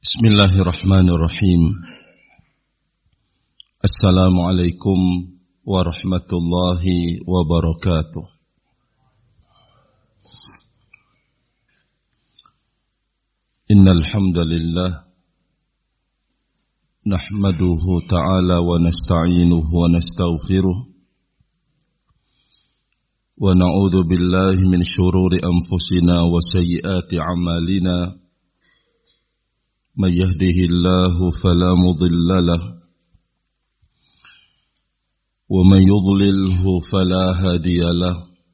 Bismillahirrahmanirrahim. Assalamualaikum warahmatullahi wabarakatuh. Innal hamdalillah nahmaduhu ta'ala wa nasta'inuhu wa nastaghfiruh wa na'udzu billahi min shururi anfusina wa sayyiati a'malina. من يهده الله فلا مضل له ومن يضلله فلا هادي له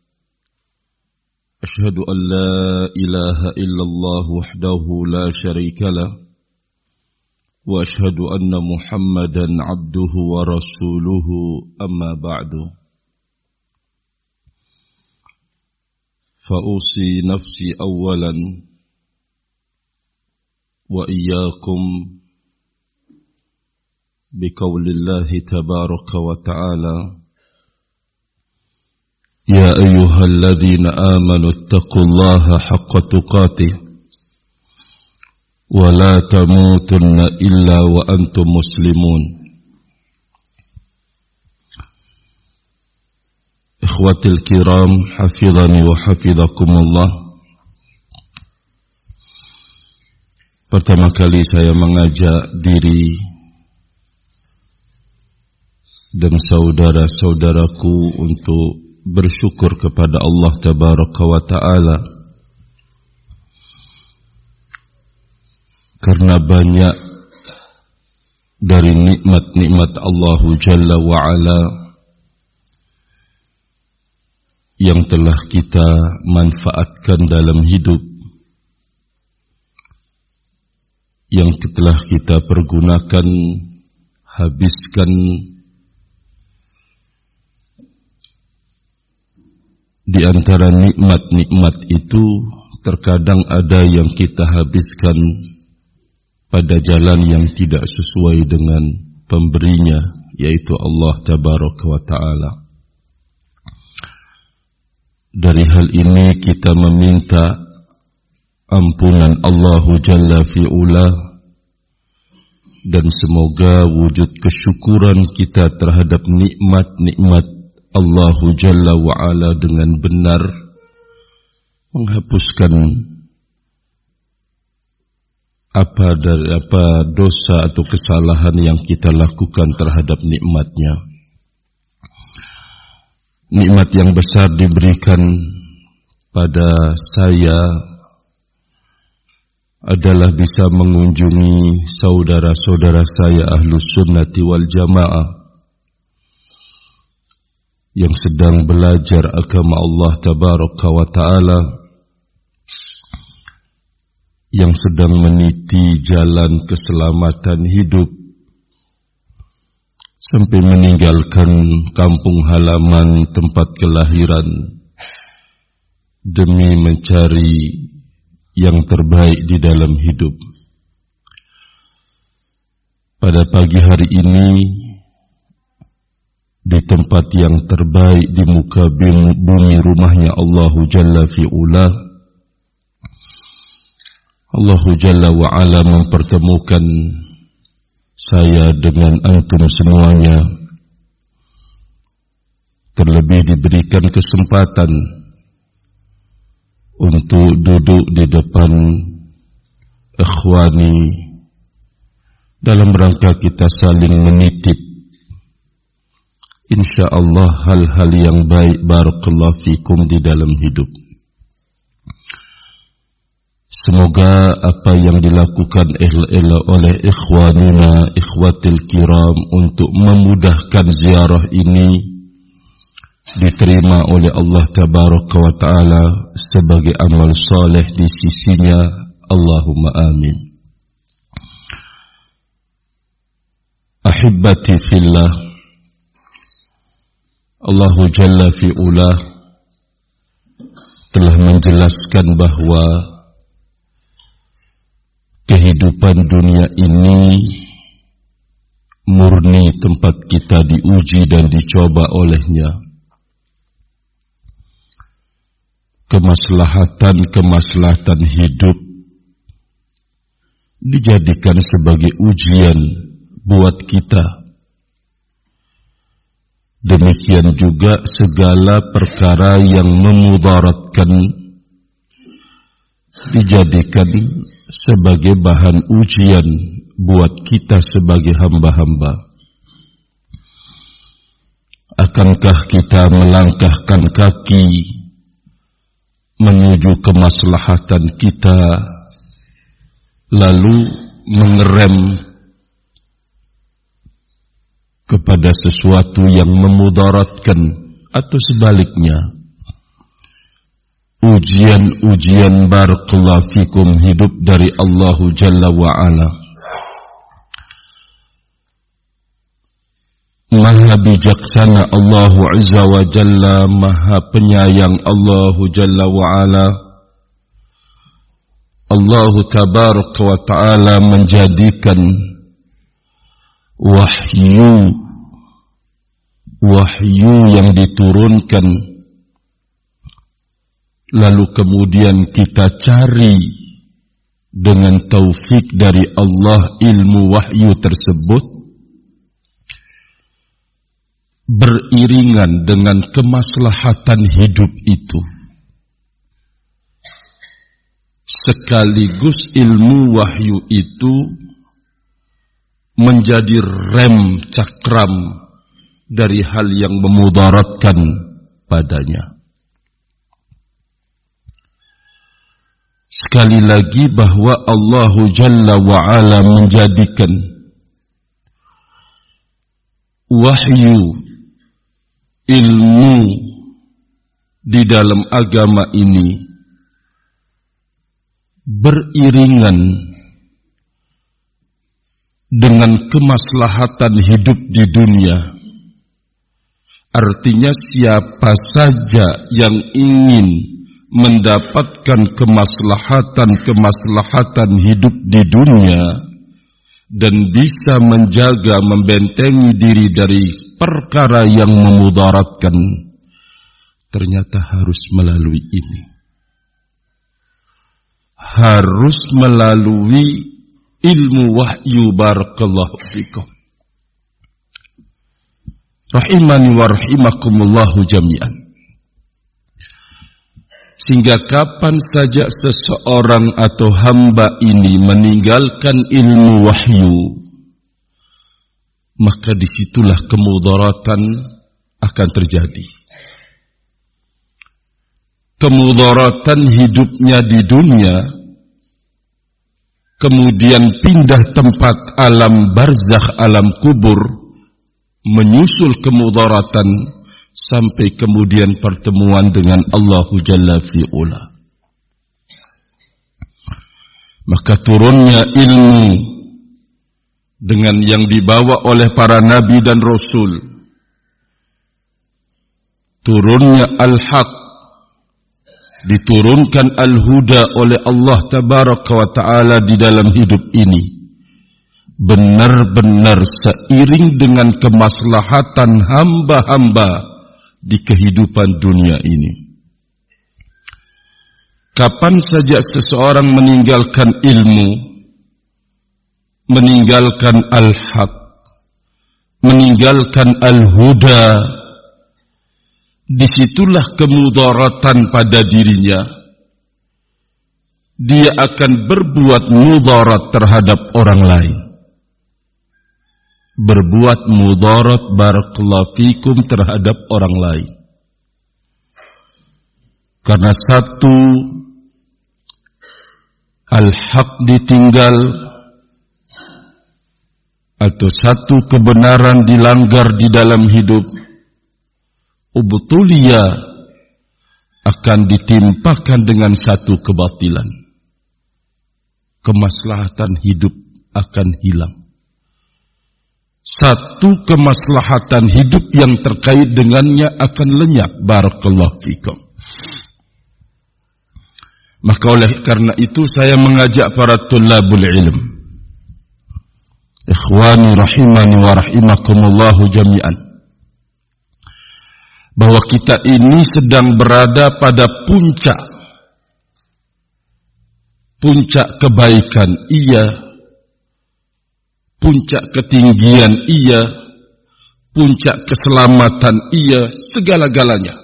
أشهد أن لا إله إلا الله وحده لا شريك له وأشهد أن محمدا عبده ورسوله أما بعد فأوصي نفسي أولا وإياكم بقول الله تبارك وتعالى يا أيها الذين آمنوا اتقوا الله حق تقاته ولا تموتن إلا وأنتم مسلمون. إخوتي الكرام حفظني وحفظكم الله. Pertama kali saya mengajak diri dan saudara-saudaraku untuk bersyukur kepada Allah Tabaraka wa Ta'ala karena banyak dari nikmat-nikmat Allah Jalla wa Ala yang telah kita manfaatkan dalam hidup, yang telah kita pergunakan, habiskan di antara nikmat-nikmat itu. Terkadang ada yang kita habiskan pada jalan yang tidak sesuai dengan pemberinya, yaitu Allah Tabaraka wa Ta'ala. Dari hal ini kita meminta ampunan Allah Jalla fi'ula, dan semoga wujud kesyukuran kita terhadap nikmat-nikmat Allah Jalla wa'ala dengan benar menghapuskan apa dosa atau kesalahan yang kita lakukan terhadap nikmatnya. Nikmat yang besar diberikan pada saya adalah bisa mengunjungi saudara-saudara saya Ahlus Sunnati wal Jamaah yang sedang belajar agama Allah Tabaraka wa Ta'ala, yang sedang meniti jalan keselamatan hidup sampai meninggalkan kampung halaman tempat kelahiran demi mencari yang terbaik di dalam hidup. Pada pagi hari ini, di tempat yang terbaik di muka bumi rumahnya Allah Jalla fi'ula, Allah Jalla wa'ala mempertemukan saya dengan antum semuanya, terlebih diberikan kesempatan untuk duduk di depan ikhwani dalam rangka kita saling menitip insyaallah hal-hal yang baik barakallahu fikum di dalam hidup. Semoga apa yang dilakukan oleh ikhwanuna ikhwatil kiram untuk memudahkan ziarah ini diterima oleh Allah Tabaraka wa Ta'ala sebagai amal saleh di sisinya. Allahumma amin. Ahibbati fillah, Allah Jalla fi'ula telah menjelaskan bahwa kehidupan dunia ini murni tempat kita diuji dan dicoba olehnya. kemaslahatan hidup dijadikan sebagai ujian buat kita. Demikian juga segala perkara yang memudaratkan dijadikan sebagai bahan ujian buat kita sebagai hamba-hamba. Akankah kita melangkahkan kaki menuju kemaslahatan kita, lalu mengerem kepada sesuatu yang memudaratkan, atau sebaliknya ujian-ujian barakallahu fikum hidup dari Allah Jalla wa'ala. Maha bijaksana Allah Azza wa Jalla, maha penyayang Allah Jalla wa'ala. Allah Tabaraka wa Ta'ala menjadikan wahyu yang diturunkan, lalu kemudian kita cari dengan taufik dari Allah ilmu wahyu tersebut beriringan dengan kemaslahatan hidup itu. Sekaligus ilmu wahyu itu menjadi rem cakram dari hal yang memudaratkan padanya. Sekali lagi bahwa Allah Jalla wa'ala menjadikan wahyu ilmu di dalam agama ini beriringan dengan kemaslahatan hidup di dunia. Artinya siapa saja yang ingin mendapatkan kemaslahatan hidup di dunia dan bisa menjaga, membentengi diri dari perkara yang memudaratkan, ternyata harus melalui ini. Harus melalui ilmu wahyu barakallahu fikum. Rahimani wa rahimakumullahu jami'an. Sehingga kapan saja seseorang atau hamba ini meninggalkan ilmu wahyu, maka disitulah kemudaratan akan terjadi. Kemudaratan hidupnya di dunia, kemudian pindah tempat alam barzakh, alam kubur, menyusul kemudaratan sampai kemudian pertemuan dengan Allah Jalla fi'ula. Maka turunnya ilmu dengan yang dibawa oleh para nabi dan rasul, turunnya al-haq, diturunkan al-huda oleh Allah Tabaraka wa Ta'ala di dalam hidup ini, benar-benar seiring dengan kemaslahatan hamba-hamba di kehidupan dunia ini. Kapan saja seseorang meninggalkan ilmu, meninggalkan al-haq, meninggalkan al-huda, disitulah kemudaratan pada dirinya. Dia akan berbuat mudarat terhadap orang lain. Berbuat mudarat barakallahu fikum terhadap orang lain. Karena satu, al-haq ditinggal, atau satu kebenaran dilanggar di dalam hidup, ubtuliyah akan ditimpakan dengan satu kebatilan. Kemaslahatan hidup akan hilang. Satu kemaslahatan hidup yang terkait dengannya akan lenyap. Barakallahu fikum. Maka oleh karena itu saya mengajak para tullabul ilm, ikhwani rahimani wa rahimakumullahu jami'an, bahwa kita ini sedang berada pada puncak kebaikan, iya, puncak ketinggian ia, puncak keselamatan ia, segala-galanya.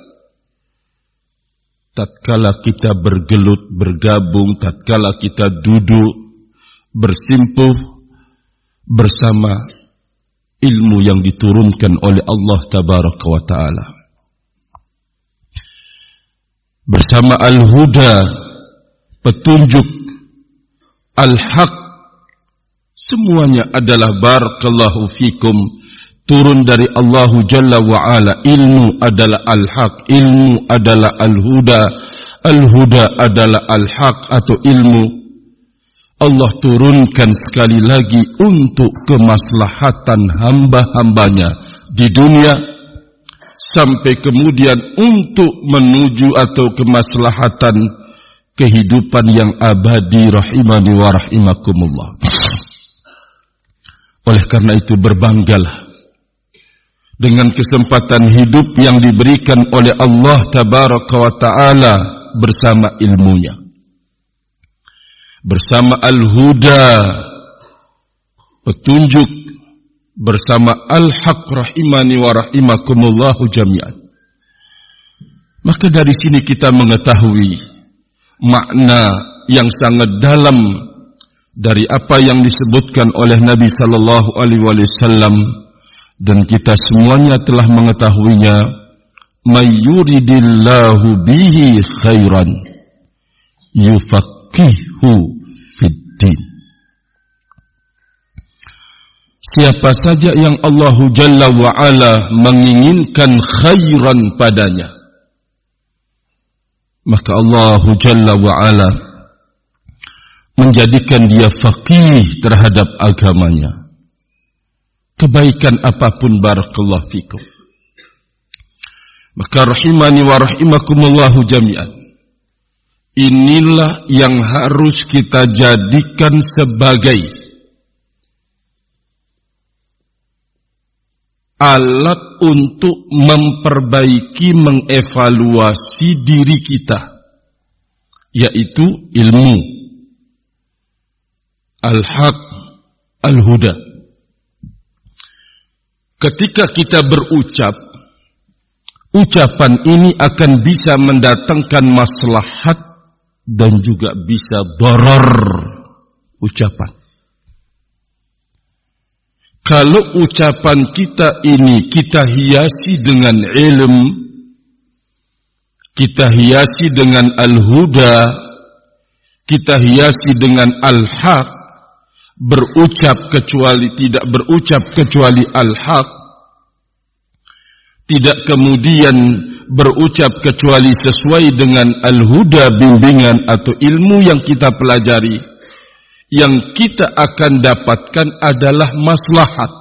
Tatkala kita bergelut, bergabung, tatkala kita duduk, bersimpuh bersama ilmu yang diturunkan oleh Allah Tabaraka wa Ta'ala. Bersama Al-Huda, petunjuk, Al-Haq, semuanya adalah barakallahu fikum, turun dari Allah Jalla wa'ala. Ilmu adalah Al-Haq, ilmu adalah Al-Huda, Al-Huda adalah Al-Haq atau ilmu. Allah turunkan sekali lagi untuk kemaslahatan hamba-hambanya di dunia, sampai kemudian untuk menuju atau kemaslahatan kehidupan yang abadi rahimani wa rahimakumullah. Oleh karena itu berbanggalah dengan kesempatan hidup yang diberikan oleh Allah Tabaraka wa Ta'ala bersama ilmunya, bersama Al-Huda, petunjuk, bersama Al-Haq rahimani wa rahimakumullahu jami'an. Maka dari sini kita mengetahui makna yang sangat dalam dari apa yang disebutkan oleh Nabi sallallahu alaihi wasallam, dan kita semuanya telah mengetahuinya. May yuridillahu bihi khairan yufaqihu fid din. Siapa saja yang Allah Jalla wa'ala menginginkan khairan padanya, maka Allah Jalla wa'ala menjadikan dia faqih terhadap agamanya. Kebaikan apapun barakallahu fikum. Maka rahimani wa rahimakumullahu jami'an, inilah yang harus kita jadikan sebagai alat untuk memperbaiki, mengevaluasi diri kita, yaitu ilmu, Al-Haq, Al-Huda. Ketika kita berucap, ucapan ini akan bisa mendatangkan maslahat dan juga bisa darar ucapan. Kalau ucapan kita ini kita hiasi dengan ilmu, kita hiasi dengan Al-Huda, kita hiasi dengan Al-Haq, tidak berucap kecuali Al-Haq, tidak kemudian berucap kecuali sesuai dengan Al-Huda, bimbingan atau ilmu yang kita pelajari, yang kita akan dapatkan adalah maslahat.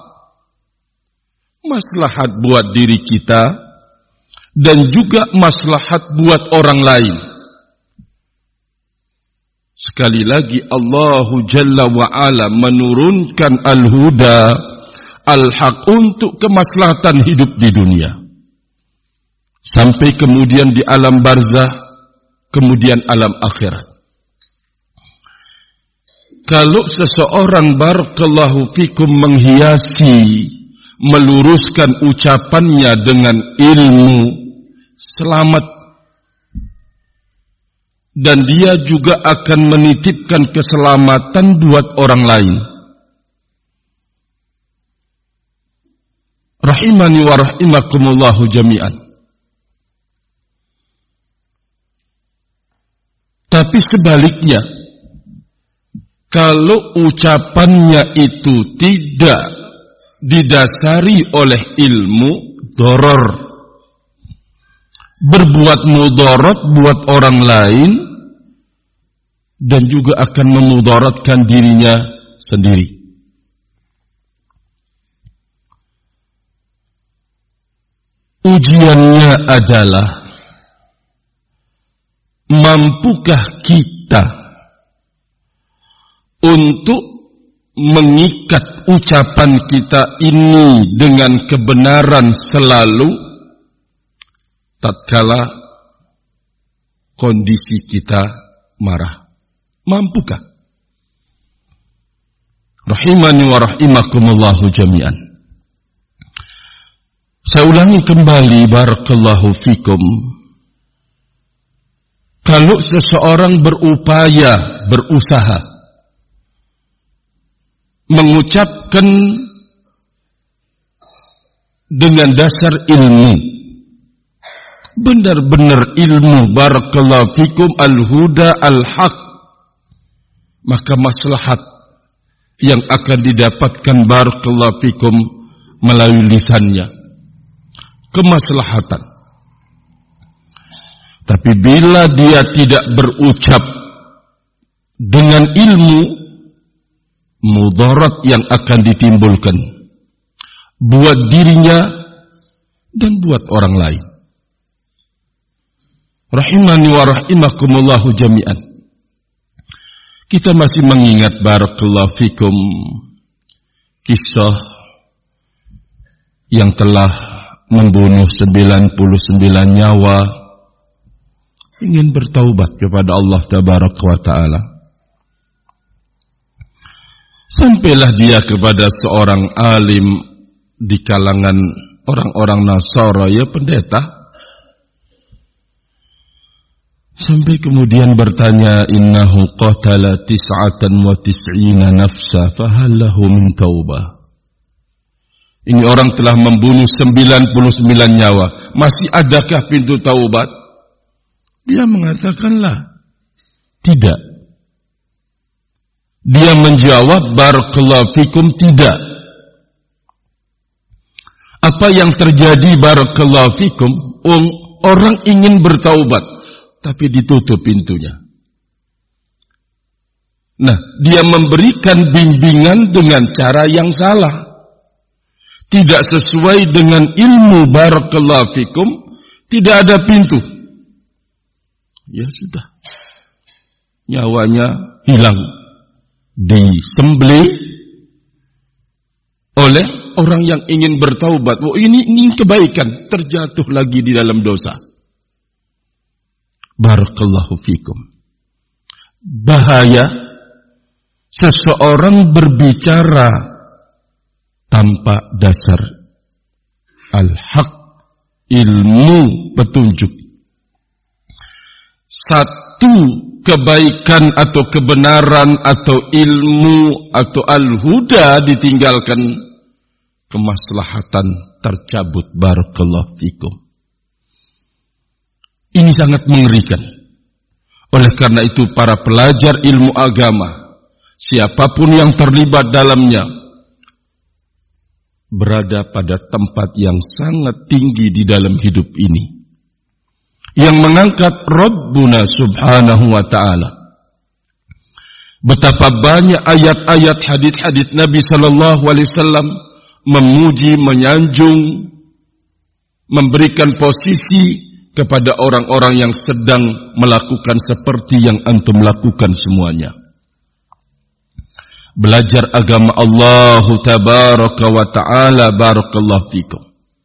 Maslahat buat diri kita dan juga maslahat buat orang lain. Sekali lagi Allah Jalla wa'ala menurunkan Al-Huda, Al-Haq untuk kemaslahatan hidup di dunia, sampai kemudian di alam barzah, kemudian alam akhirat. Kalau seseorang barakallahu fikum menghiasi, meluruskan ucapannya dengan ilmu, selamat, dan dia juga akan menitipkan keselamatan buat orang lain. Rahimani wa rahimakumullahu jami'an. Tapi sebaliknya, kalau ucapannya itu tidak didasari oleh ilmu, doror, berbuat mudarat buat orang lain, dan juga akan memudaratkan dirinya sendiri. Ujiannya adalah, mampukah kita untuk mengikat ucapan kita ini dengan kebenaran selalu tatkala kondisi kita marah? Mampukah? Rahimani wa rahimakumullahu jami'an. Saya ulangi kembali, barakallahu fikum. Kalau seseorang berusaha mengucapkan dengan dasar ilmu, benar-benar ilmu, barakallahu fikum, al-huda al-haq, maka maslahat yang akan didapatkan, barakallahu fikum, melalui lisannya, kemaslahatan. Tapi bila dia tidak berucap dengan ilmu, mudarat yang akan ditimbulkan buat dirinya dan buat orang lain. Rahimani wa rahimakumullahu jami'an. Kita masih mengingat, barakallahu fikum, kisah yang telah membunuh 99 nyawa, ingin bertaubat kepada Allah tabaraka wa ta'ala. Sampailah dia kepada seorang alim di kalangan orang-orang Nasara, ya pendeta. Sampai kemudian bertanya, innahu qatala 99 nafsa fahal lahu min taubah. Ini orang telah membunuh 99 nyawa, masih adakah pintu taubat? Dia mengatakanlah tidak. Dia menjawab, barakallahu fikum, tidak. Apa yang terjadi, barakallahu fikum? Orang ingin bertaubat, tapi ditutup pintunya. Nah, dia memberikan bimbingan dengan cara yang salah, tidak sesuai dengan ilmu, barakallahu fikum, tidak ada pintu. Ya sudah, nyawanya hilang, disembelih oleh orang yang ingin bertaubat. Oh, ini kebaikan, terjatuh lagi di dalam dosa. Barakallahu fikum. Bahaya seseorang berbicara tanpa dasar al-haq, ilmu, petunjuk. Satu kebaikan atau kebenaran atau ilmu atau al-huda ditinggalkan, kemaslahatan tercabut, barakallahu fikum. Ini sangat mengerikan. Oleh karena itu, para pelajar ilmu agama, siapapun yang terlibat dalamnya, berada pada tempat yang sangat tinggi di dalam hidup ini, yang mengangkat Rabbuna subhanahu wa ta'ala. Betapa banyak ayat-ayat, hadits-hadits Nabi sallallahu alaihi wasallam memuji, menyanjung, memberikan posisi kepada orang-orang yang sedang melakukan seperti yang antum lakukan semuanya. Belajar agama Allah tabaraka wa ta'ala, barakallahu fikum.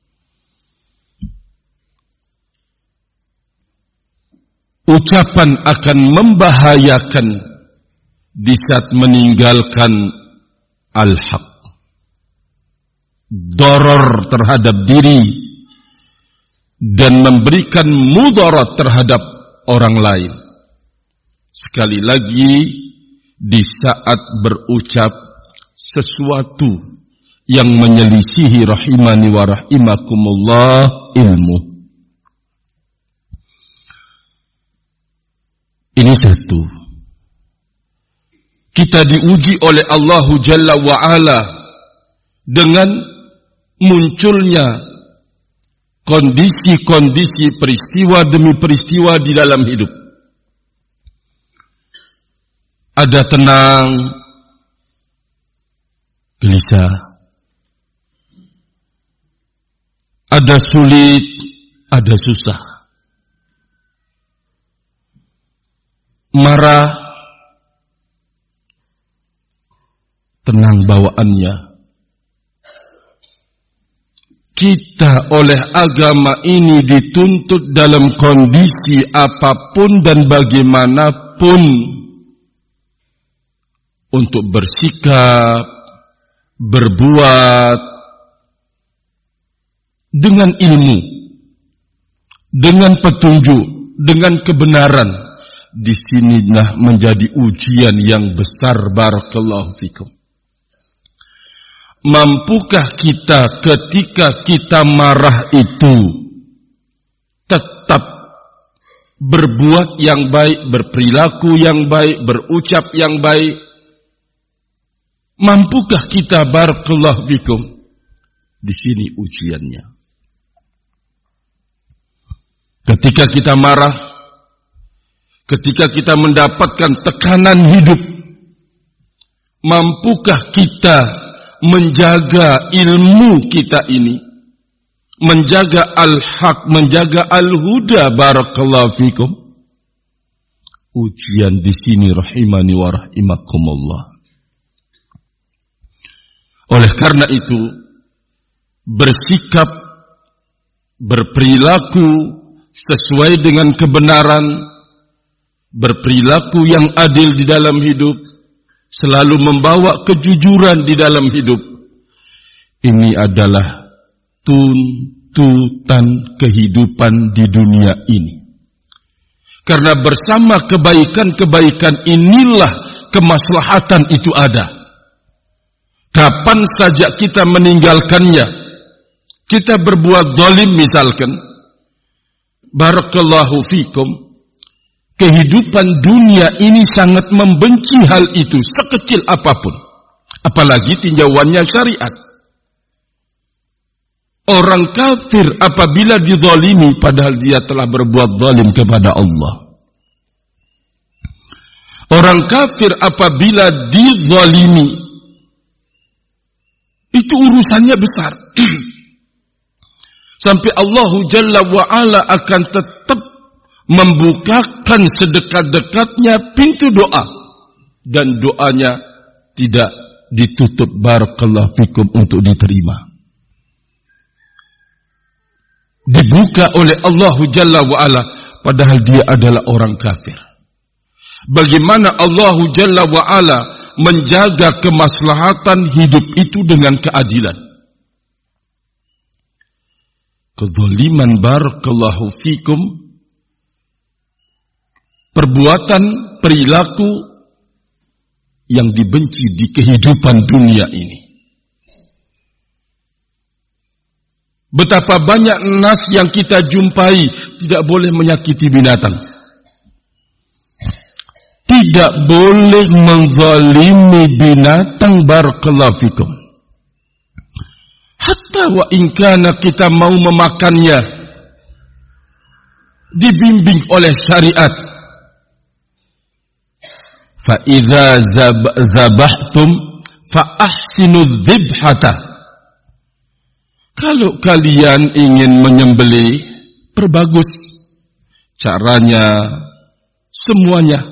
Ucapan akan membahayakan di saat meninggalkan al-haq. Doror terhadap diri dan memberikan mudarat terhadap orang lain. Sekali lagi, di saat berucap sesuatu yang menyelisihi, rahimani wa rahimakumullah, ilmu. Ini satu. Kita diuji oleh Allah Jalla wa'ala dengan munculnya kondisi-kondisi, peristiwa demi peristiwa di dalam hidup. Ada tenang, gelisah. Ada sulit, ada susah. Marah, tenang bawaannya. Kita oleh agama ini dituntut dalam kondisi apapun dan bagaimanapun untuk bersikap, berbuat dengan ilmu, dengan petunjuk, dengan kebenaran, di sinilah menjadi ujian yang besar. Barakallahu fikum. Mampukah kita ketika kita marah itu tetap berbuat yang baik, berperilaku yang baik, berucap yang baik? Mampukah kita? Barakallahu fikum. Di sini ujiannya. Ketika kita marah, ketika kita mendapatkan tekanan hidup, mampukah kita menjaga ilmu kita ini, menjaga al-haq, menjaga al-huda? Barakallahu fikum. Ujian di sini, rahimani wa rahimakumullah. Oleh karena itu, bersikap, berperilaku sesuai dengan kebenaran, berperilaku yang adil di dalam hidup, selalu membawa kejujuran di dalam hidup. Ini adalah tuntutan kehidupan di dunia ini. Karena bersama kebaikan-kebaikan inilah kemaslahatan itu ada. Kapan saja kita meninggalkannya, kita berbuat zalim misalkan, barakallahu fikum, kehidupan dunia ini sangat membenci hal itu sekecil apapun, apalagi tinjauannya syariat. Orang kafir apabila dizalimi padahal dia telah berbuat zalim kepada Allah. Orang kafir apabila dizalimi itu urusannya besar. Sampai Allah Jalla wa'ala akan tetap membukakan sedekat-dekatnya pintu doa. Dan doanya tidak ditutup, barakallahu fikum, untuk diterima. Dibuka oleh Allah Jalla wa'ala padahal dia adalah orang kafir. Bagaimana Allah Jalla wa'ala menjaga kemaslahatan hidup itu dengan keadilan? Kezaliman, barakallahu fikum, perbuatan, perilaku yang dibenci di kehidupan dunia ini. Betapa banyak nas yang kita jumpai tidak boleh menyakiti binatang, tidak boleh menzalimi binatang, barakallahu fikum. Hatta wa inkana kita mau memakannya, dibimbing oleh syariat. Fa idza zabahtum fa ahsinu dzibhata. Kalau kalian ingin menyembelih, perbagus caranya, semuanya.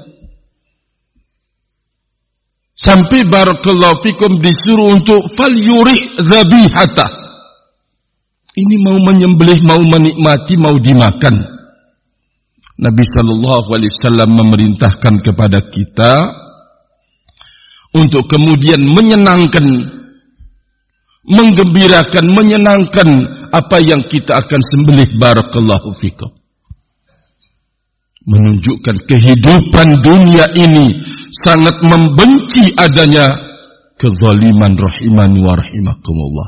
Sampai barakallahu fikum disuruh untuk fal yurih dzabihata. Ini mau menyembelih, mau menikmati, mau dimakan. Nabi sallallahu alaihi wasallam memerintahkan kepada kita untuk kemudian menyenangkan, menggembirakan, menyenangkan apa yang kita akan sembelih, barakallahu fikum. Menunjukkan kehidupan dunia ini sangat membenci adanya kezaliman, rahimani wa rahimakumullah.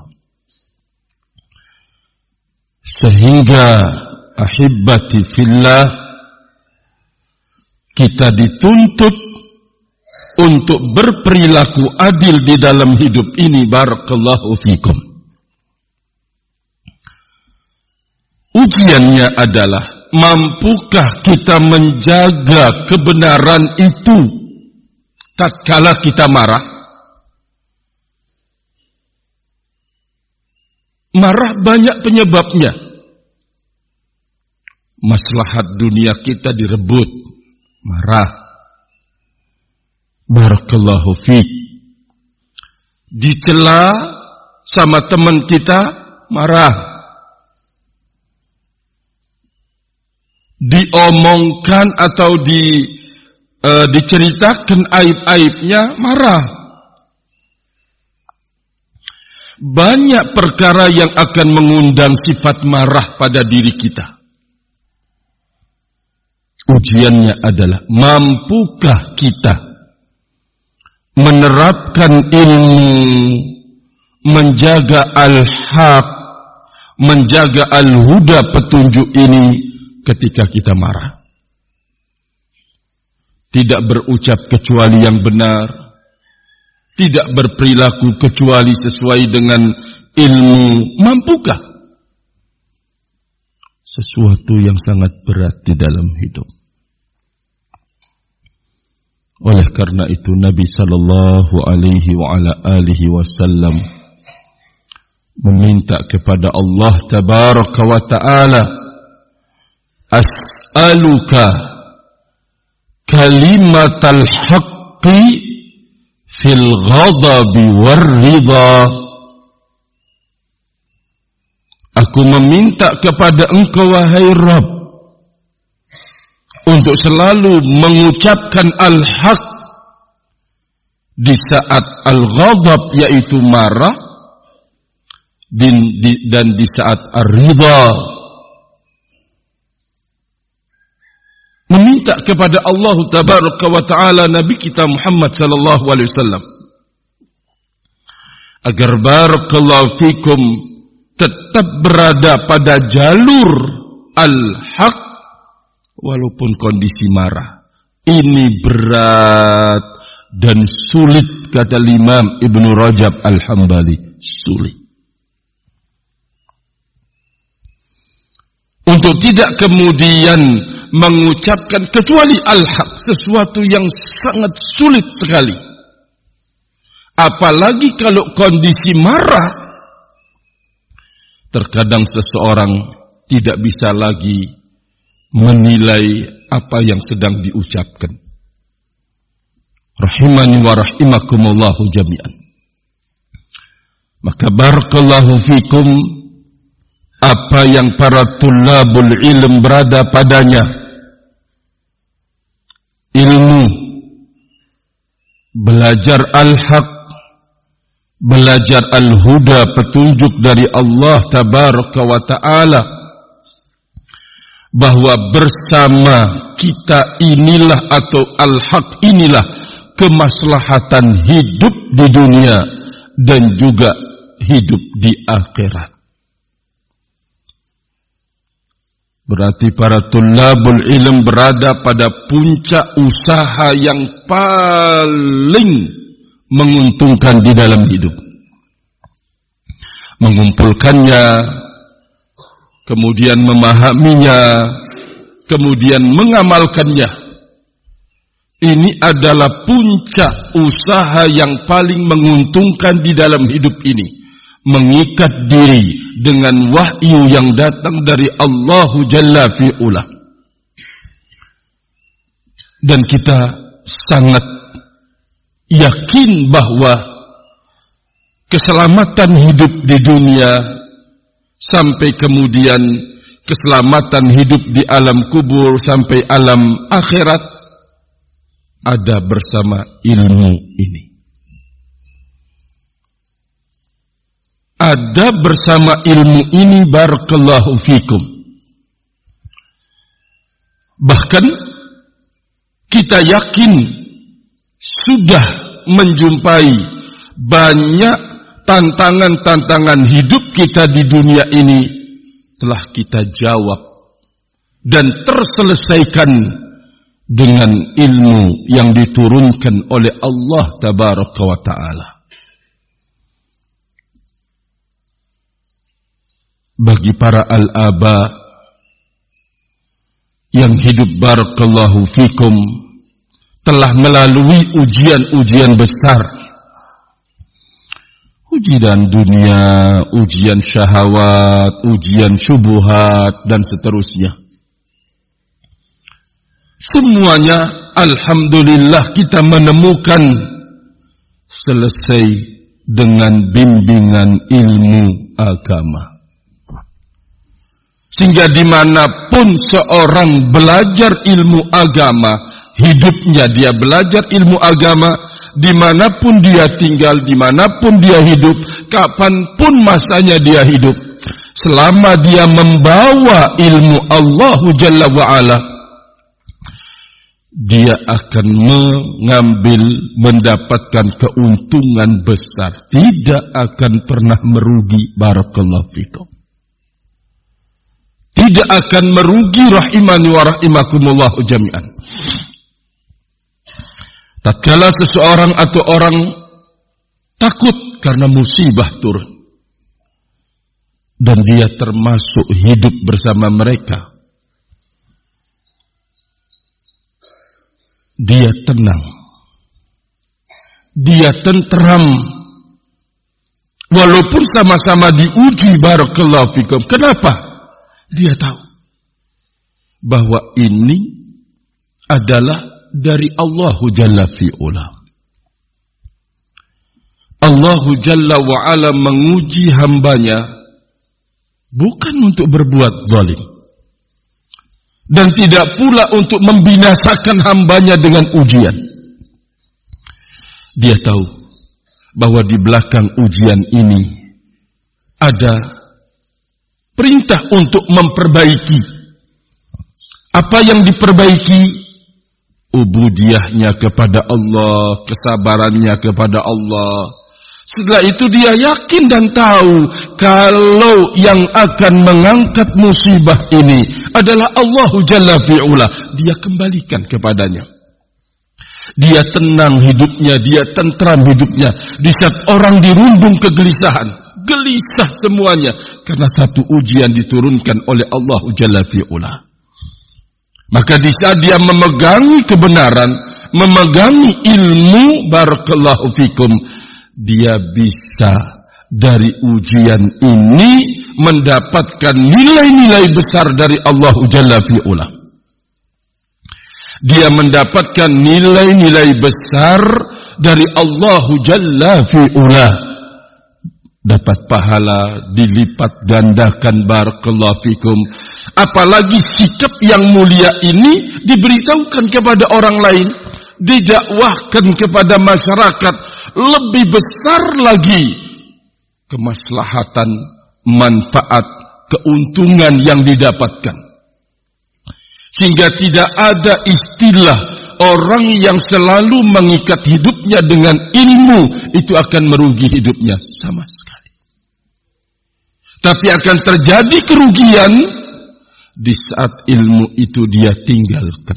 Sehingga ahibbati fillah, kita dituntut untuk berperilaku adil di dalam hidup ini, barakallahu fikum. Ujiannya adalah, mampukah kita menjaga kebenaran itu tatkala kita marah? Marah banyak penyebabnya. Maslahat dunia kita direbut, marah. Barakallahu fiik. Dicela sama teman kita, marah. Diomongkan atau diceritakan aib-aibnya, marah. banyak perkara yang akan mengundang sifat marah pada diri kita. Ujiannya adalah, mampukah kita menerapkan ilmu, menjaga al-haq, menjaga al-huda, petunjuk ini ketika kita marah. Tidak berucap kecuali yang benar, tidak berperilaku kecuali sesuai dengan ilmu. Mampukah? Sesuatu yang sangat berat di dalam hidup. Oleh karena itu Nabi sallallahu alaihi wa ala alihi wasallam meminta kepada Allah tabaraka wa taala, as'aluka kalimatal haqqi fil ghadabi war ridha. Aku meminta kepada Engkau wahai Rabb untuk selalu mengucapkan al-haq di saat al-ghadab, yaitu marah, dan di saat ar-ridha. Meminta kepada Allah tabaraka wa ta'ala Nabi kita Muhammad sallallahu alaihi wasallam agar barakallahu fikum tetap berada pada jalur al-haq walaupun kondisi marah. Ini berat dan sulit, kata Imam Ibnu Rajab Al-Hambali, sulit. Untuk tidak kemudian mengucapkan kecuali al-haq, sesuatu yang sangat sulit sekali. Apalagi kalau kondisi marah, terkadang seseorang tidak bisa lagi menilai apa yang sedang diucapkan. Rahimani wa rahimakumullahu jami'an. Maka barakallahu fikum, apa yang para tullabul ilm berada padanya, ilmu, belajar al-haq, belajar al-huda, petunjuk dari Allah tabaraka wa ta'ala, bahwa bersama kita inilah atau al-haq inilah kemaslahatan hidup di dunia dan juga hidup di akhirat. Berarti para tullabul ilm berada pada puncak usaha yang paling menguntungkan di dalam hidup. Mengumpulkannya, kemudian memahaminya, kemudian mengamalkannya. Ini adalah puncak usaha yang paling menguntungkan di dalam hidup ini. Mengikat diri dengan wahyu yang datang dari Allahu Jalla fi'ula. Dan kita sangat yakin bahwa keselamatan hidup di dunia sampai kemudian keselamatan hidup di alam kubur sampai alam akhirat ada bersama ilmu ini. Ada bersama ilmu ini, barakallahu fikum. Bahkan kita yakin sudah menjumpai banyak tantangan-tantangan hidup kita di dunia ini telah kita jawab dan terselesaikan dengan ilmu yang diturunkan oleh Allah tabaraka wa ta'ala. Bagi para al-aba yang hidup barakallahu fikum telah melalui ujian-ujian besar, ujian dunia, ujian syahwat, ujian syubhat dan seterusnya. Semuanya alhamdulillah kita menemukan selesai dengan bimbingan ilmu agama. Sehingga dimanapun seorang belajar ilmu agama, hidupnya dia belajar ilmu agama, dimanapun dia tinggal, dimanapun dia hidup, kapanpun masanya dia hidup, selama dia membawa ilmu Allah Jalla wa'ala, dia akan mendapatkan keuntungan besar, tidak akan pernah merugi. Barakallahu fikum. Tidak akan merugi, rahimani wa rahimakumullah jami'an. Tatkala seseorang atau orang takut karena musibah turun, dan dia termasuk hidup bersama mereka, dia tenang, dia tentram, walaupun sama-sama diuji. Barakallahu fikum. Kenapa? Dia tahu bahwa ini adalah dari Allah Jalla fi'ula. Allah Jalla wa'ala menguji hambanya bukan untuk berbuat zalim, dan tidak pula untuk membinasakan hambanya dengan ujian. Dia tahu bahwa di belakang ujian ini ada perintah untuk memperbaiki. Apa yang diperbaiki? Ubudiyahnya kepada Allah, kesabarannya kepada Allah. Setelah itu dia yakin dan tahu kalau yang akan mengangkat musibah ini adalah Allah Jalla fi'ula. Dia kembalikan kepadanya. Dia tenang hidupnya, dia tentram hidupnya. Di saat orang dirundung kegelisahan, gelisah semuanya karena satu ujian diturunkan oleh Allah Jalla fi'ula. Maka di saat dia memegangi kebenaran, memegangi ilmu, barakallahu fikum, dia bisa dari ujian ini mendapatkan nilai-nilai besar dari Allah Jalla fi'ula. Dia mendapatkan nilai-nilai besar dari Allah Jalla fi'ula. Dapat pahala dilipat gandakan, barakallahu fikum. Apalagi sikap yang mulia ini diberitahukan kepada orang lain, didakwahkan kepada masyarakat, lebih besar lagi kemaslahatan, manfaat, keuntungan yang didapatkan. Sehingga tidak ada istilah orang yang selalu mengikat hidupnya dengan ilmu itu akan merugi hidupnya, sama sekali. Tapi akan terjadi kerugian di saat ilmu itu dia tinggalkan.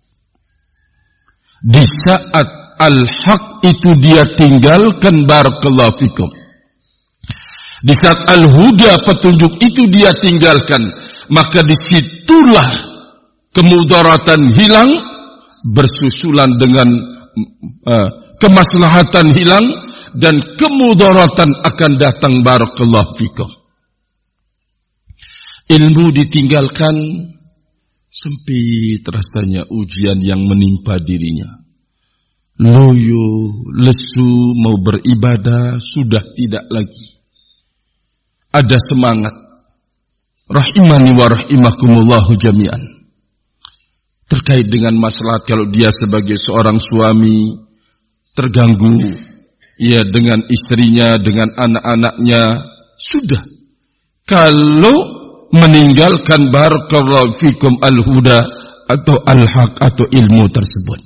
Di saat al-haq itu dia tinggalkan, barakallahu fikum. Di saat al-huda, petunjuk itu dia tinggalkan, maka disitulah kemudaratan hilang, bersusulan dengan kemaslahatan hilang, dan kemudaratan akan datang, barakallahu fikum. Ilmu ditinggalkan, sempit rasanya ujian yang menimpa dirinya. Loyo, lesu, mau beribadah sudah tidak lagi ada semangat. Rahimani wa rahimakumullahu jami'an. Terkait dengan masalah kalau dia sebagai seorang suami terganggu, ya, dengan istrinya, dengan anak-anaknya, sudah. Kalau meninggalkan, barakallahu fikum, al-huda atau al-haq atau ilmu tersebut.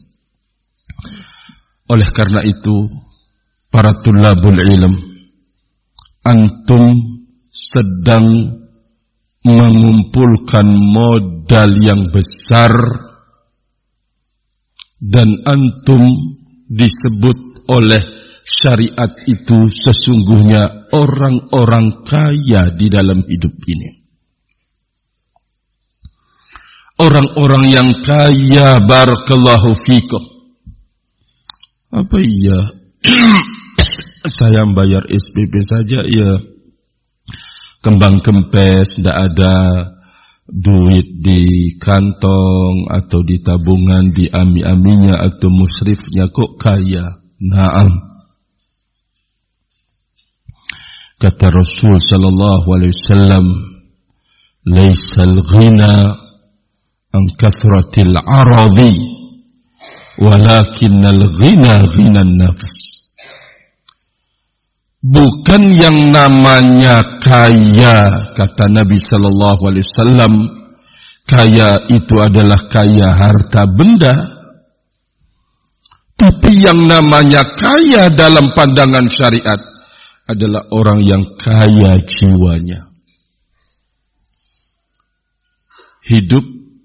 Oleh karena itu, para tulabul ilm, antum sedang mengumpulkan modal yang besar, dan antum disebut oleh syariat itu sesungguhnya orang-orang kaya di dalam hidup ini. Orang-orang yang kaya, barakallahu fikum. Apa iya saya bayar SPP saja, ya kembang kempes, tidak ada duit di kantong atau di tabungan, di ami-aminya atau musrifnya, kok kaya? Naam. Kata Rasul sallallahu alaihi wasallam, laisal ghina an kathratil aradi walakinnal ghina ghinan nafs. Bukan yang namanya kaya, kata Nabi sallallahu alaihi wasallam, kaya itu adalah kaya harta benda. Tapi yang namanya kaya dalam pandangan syariat adalah orang yang kaya jiwanya. Hidup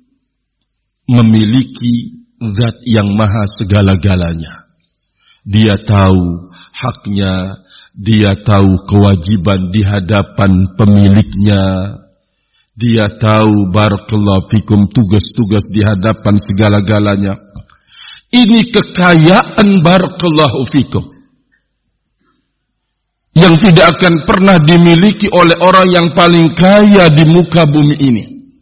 memiliki zat yang maha segala-galanya. Dia tahu haknya, dia tahu kewajiban di hadapan pemiliknya, dia tahu barakallahu fikum tugas-tugas di hadapan segala-galanya. Ini kekayaan barakallahu fikum yang tidak akan pernah dimiliki oleh orang yang paling kaya di muka bumi ini,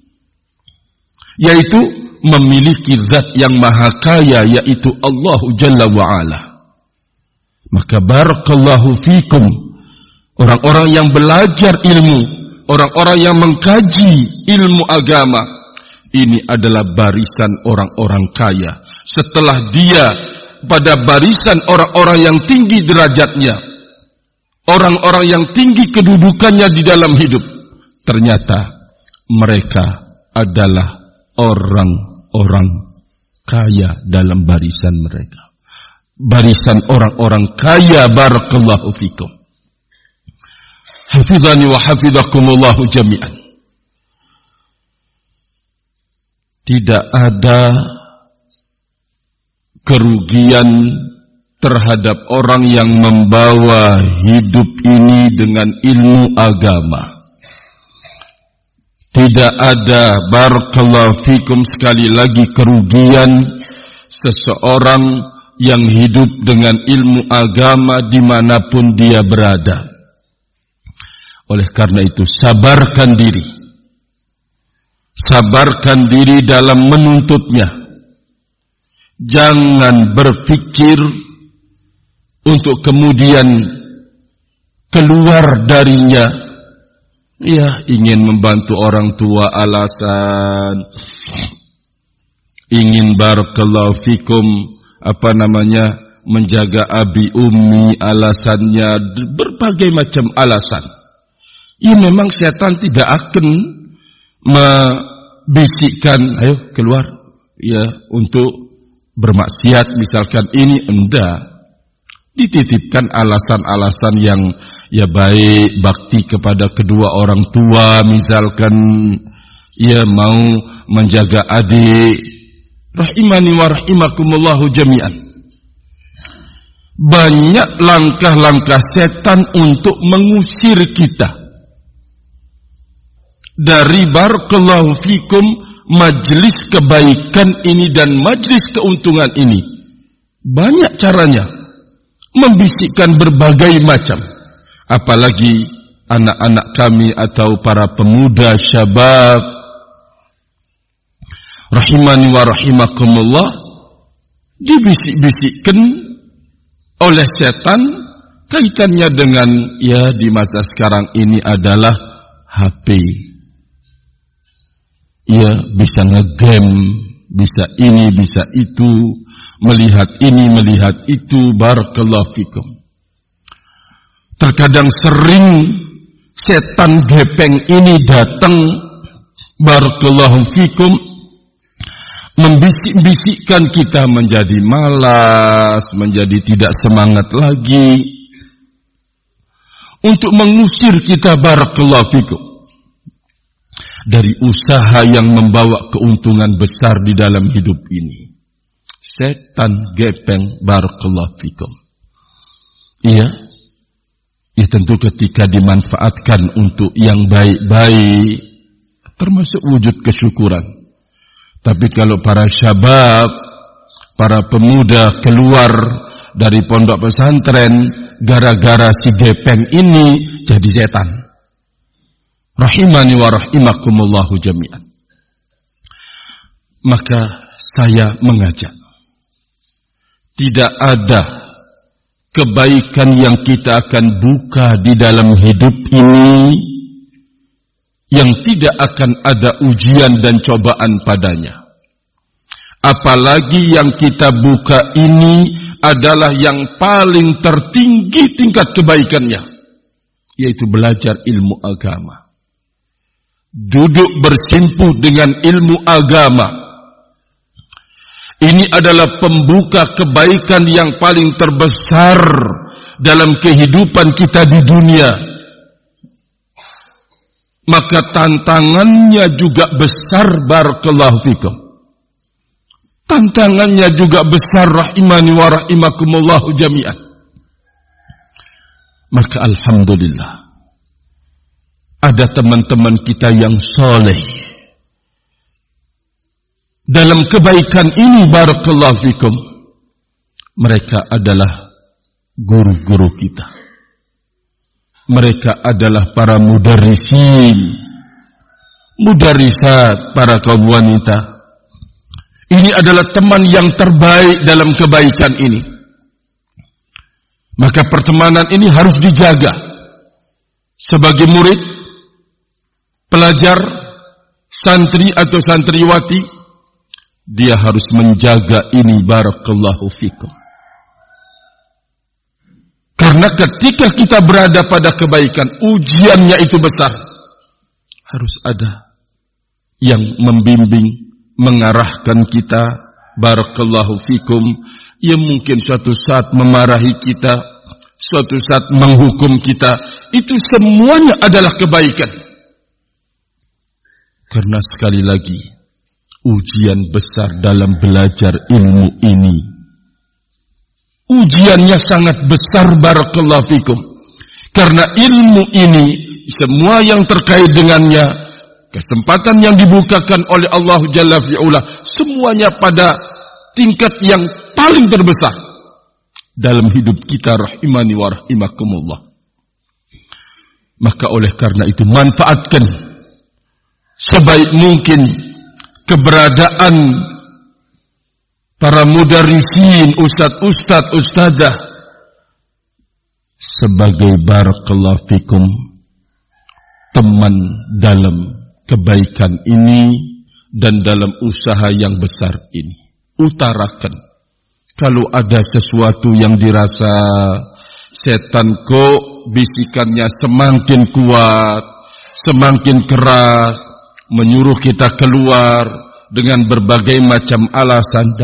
yaitu memiliki zat yang maha kaya, yaitu Allah Jalla wa'ala. Maka barakallahu fikum, orang-orang yang belajar ilmu, orang-orang yang mengkaji ilmu agama, ini adalah barisan orang-orang kaya. Setelah dia pada barisan orang-orang yang tinggi derajatnya, orang-orang yang tinggi kedudukannya di dalam hidup, ternyata mereka adalah orang-orang kaya dalam barisan mereka. Barisan orang-orang kaya, barakallahu fikum. Hafizani wa hafizakumullahu jami'an. Tidak ada kerugian terhadap orang yang membawa hidup ini dengan ilmu agama. Tidak ada barakallahu fikum sekali lagi kerugian seseorang yang hidup dengan ilmu agama dimanapun dia berada. Oleh karena itu sabarkan diri. Sabarkan diri dalam menuntutnya. Jangan berpikir untuk kemudian keluar darinya. Ya, ingin membantu orang tua alasan, ingin barakallahu fikum menjaga abi ummi alasannya, berbagai macam alasan. Ya memang setan tidak akan membisikkan, ayo keluar ya untuk bermaksiat misalkan, ini enggak. Dititipkan alasan-alasan yang ya baik, bakti kepada kedua orang tua misalkan, ya mau menjaga adik, rahimani wa rahimakumullahu jami'an. Banyak langkah-langkah setan untuk mengusir kita dari barakallahu fikum majlis kebaikan ini dan majlis keuntungan ini. Banyak caranya, membisikkan berbagai macam. Apalagi anak-anak kami atau para pemuda syabab, rahimani wa rahimakumullah, dibisik-bisikkan oleh setan kaitannya dengan ya di masa sekarang ini adalah HP. Ya bisa ngegame, bisa ini, bisa itu, melihat ini, melihat itu, barakallahu fikum. Terkadang sering setan gepeng ini datang, barakallahu fikum, membisik-bisikkan kita menjadi malas, menjadi tidak semangat lagi, untuk mengusir kita barakallahu fikum dari usaha yang membawa keuntungan besar di dalam hidup ini. Setan gepeng barakallahu fikum. Iya. Ya tentu ketika dimanfaatkan untuk yang baik-baik, termasuk wujud kesyukuran. Tapi kalau para syabab, para pemuda keluar dari pondok pesantren gara-gara si gepeng ini jadi setan. Rahimani wa rahimakumullahu jami'an. Maka saya mengajak, tidak ada kebaikan yang kita akan buka di dalam hidup ini yang tidak akan ada ujian dan cobaan padanya. Apalagi yang kita buka ini adalah yang paling tertinggi tingkat kebaikannya, yaitu belajar ilmu agama. Duduk bersimpuh dengan ilmu agama. Ini adalah pembuka kebaikan yang paling terbesar dalam kehidupan kita di dunia. Maka tantangannya juga besar, barakallahu fikum. Tantangannya juga besar, rahimani wa rahimakumullahu jami'an. Maka alhamdulillah, ada teman-teman kita yang soleh dalam kebaikan ini, barakallahu fikum. Mereka adalah guru-guru kita. Mereka adalah para mudarrisin, mudarrisat, para kaum wanita. Ini adalah teman yang terbaik dalam kebaikan ini. Maka pertemanan ini harus dijaga. Sebagai murid, pelajar, santri atau santriwati, dia harus menjaga ini, barakallahu fikum. Karena ketika kita berada pada kebaikan, ujiannya itu besar. Harus ada yang membimbing, mengarahkan kita, barakallahu fikum. Ia mungkin suatu saat memarahi kita, suatu saat menghukum kita. Itu semuanya adalah kebaikan. Karena sekali lagi, ujian besar dalam belajar ilmu ini. Ujiannya sangat besar, barakallahu fikum. Karena ilmu ini, semua yang terkait dengannya, kesempatan yang dibukakan oleh Allah Jalla fi'ula, semuanya pada tingkat yang paling terbesar dalam hidup kita, rahimani wa rahimakumullah. Maka oleh karena itu, manfaatkan sebaik mungkin keberadaan para mudarrisin, ustad-ustad, ustadzah sebagai barakallahu fikum teman dalam kebaikan ini dan dalam usaha yang besar ini. Utarakan kalau ada sesuatu yang dirasa setan kok bisikannya semakin kuat, semakin keras, menyuruh kita keluar dengan berbagai macam alasan,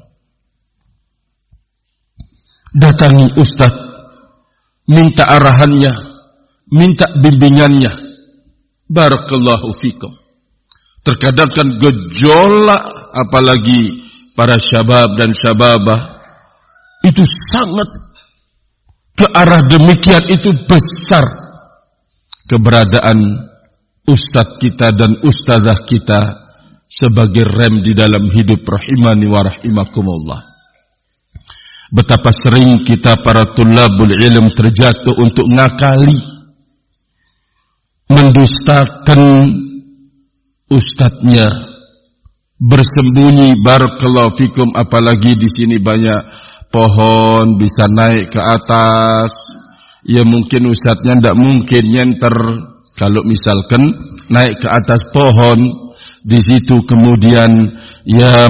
datangi ustaz, minta arahannya, minta bimbingannya. Barakallahu fikum. Terkadang kan gejolak, apalagi para syabab dan syababah, itu sangat ke arah demikian. Itu besar keberadaan ustaz kita dan ustazah kita sebagai rem di dalam hidup, rahimani wa rahimakumullah. Betapa sering kita para tulabul ilm terjatuh untuk ngakali, mendustakan ustadznya, bersembunyi, barakallahu fikum. Apalagi di sini banyak pohon, bisa naik ke atas. Ya mungkin ustadznya tidak mungkin nyenter. Kalau misalkan naik ke atas pohon, di situ kemudian ya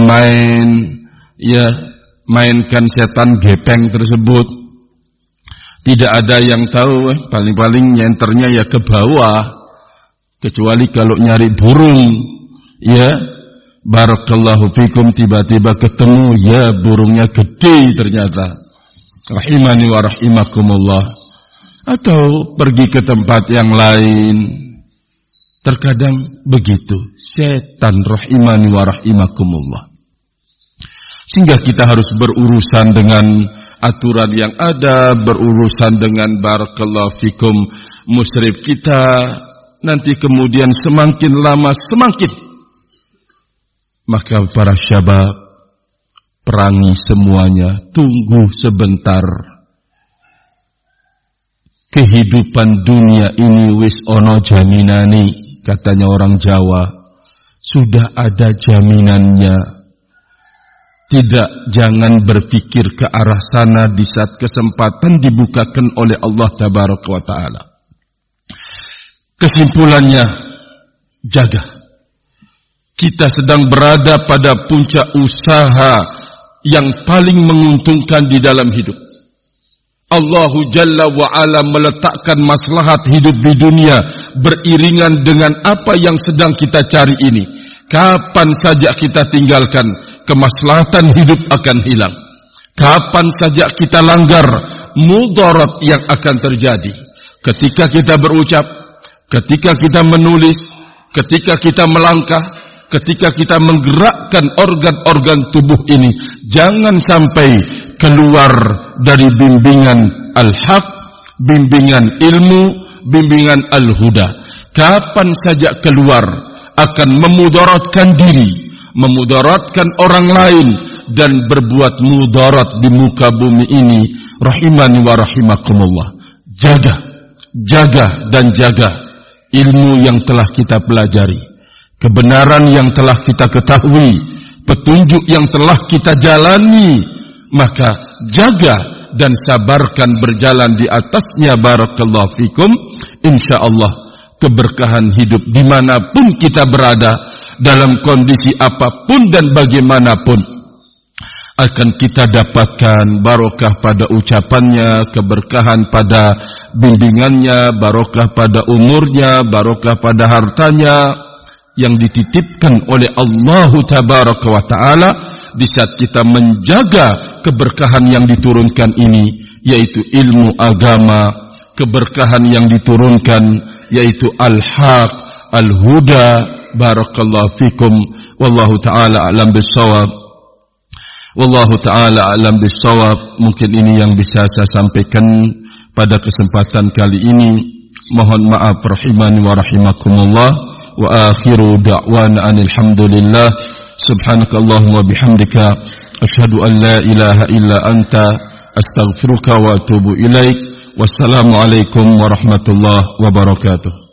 mainkan setan gepeng tersebut, tidak ada yang tahu. Paling-paling nyenternya ya ke bawah, kecuali kalau nyari burung, ya barakallahu fikum, tiba-tiba ketemu, ya burungnya gede ternyata, rahimani wa rahimakumullah. Atau pergi ke tempat yang lain. Terkadang begitu, setan, rahimani wa rahimakumullah. Sehingga kita harus berurusan dengan aturan yang ada, berurusan dengan barakallahu fikum musyrif kita. Nanti kemudian semakin lama semakin. Maka para syabab, perangi semuanya, tunggu sebentar. Kehidupan dunia ini wis ono jaminani, katanya orang Jawa. Sudah ada jaminannya. Tidak, jangan berpikir ke arah sana di saat kesempatan dibukakan oleh Allah Tabaraka wa Ta'ala. Kesimpulannya, jaga. Kita sedang berada pada puncak usaha yang paling menguntungkan di dalam hidup. Allahu Jalla wa'ala meletakkan maslahat hidup di dunia beriringan dengan apa yang sedang kita cari ini. Kapan saja kita tinggalkan, kemaslahatan hidup akan hilang. Kapan saja kita langgar, mudarat yang akan terjadi. Ketika kita berucap, ketika kita menulis, ketika kita melangkah, ketika kita menggerakkan organ-organ tubuh ini, jangan sampai keluar dari bimbingan al-haq, bimbingan ilmu, bimbingan al-huda. Kapan saja keluar akan memudaratkan diri, memudaratkan orang lain, dan berbuat mudarat di muka bumi ini. Rahimani wa rahimakumullah. Jaga dan jaga ilmu yang telah kita pelajari, kebenaran yang telah kita ketahui, petunjuk yang telah kita jalani, maka jaga dan sabarkan berjalan di atasnya. Barakallahu fikum. InsyaAllah keberkahan hidup dimanapun kita berada, dalam kondisi apapun dan bagaimanapun, akan kita dapatkan barokah pada ucapannya, keberkahan pada bimbingannya, barokah pada umurnya, barokah pada hartanya yang dititipkan oleh Allah Tabaraka wa Ta'ala. Di saat kita menjaga keberkahan yang diturunkan ini, yaitu ilmu agama, keberkahan yang diturunkan yaitu al-haq, al-huda. Barakallahu fikum. Wallahu ta'ala a'lam bissawab. Wallahu ta'ala a'lam bissawab. Mungkin ini yang bisa saya sampaikan pada kesempatan kali ini. Mohon maaf rahimani wa rahimakumullah. Wa akhiru da'wana alhamdulillah. Subhanakallahumma bihamdika asyhadu an la ilaha illa anta astaghfiruka wa atubu ilaik. Wassalamualaikum warahmatullahi wabarakatuh.